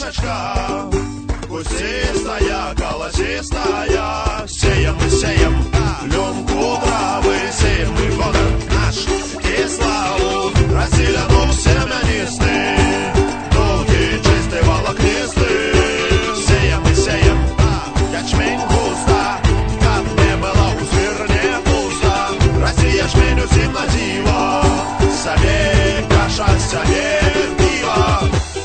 калиночка, кустистая, колосистая. Сеем мы сеем, льем кудравы, сеем мы фонар наш кислау, разделяну семянистый, долгий, чистый, волокнистый. Сеем мы сеем, ячмень густо, как не было у зверне пусто. Россия ячменю зимна дива, себе каша, себе пиво.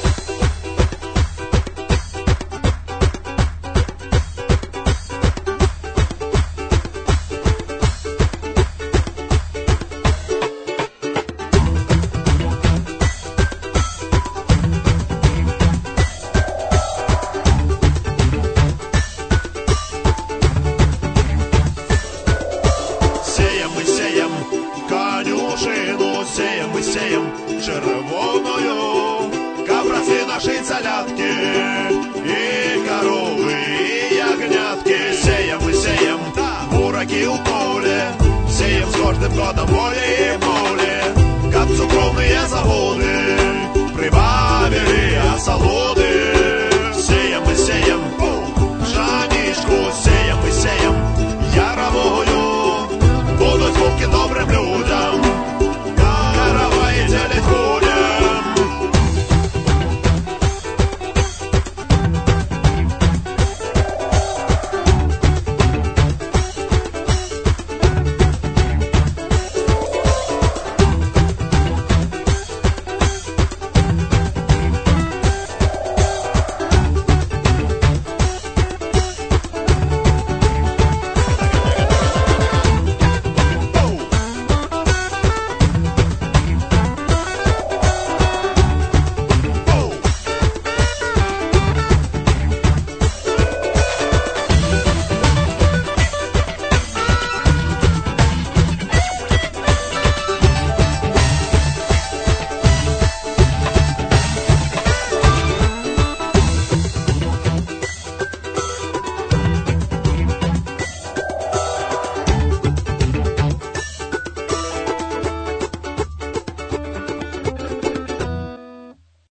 Конюшину сеем мы сеем червоною, кабраси наши цалятки, и коровы, и ягнятки. Сеем мы сеем бураки у поля, сеем с каждым годом более и более.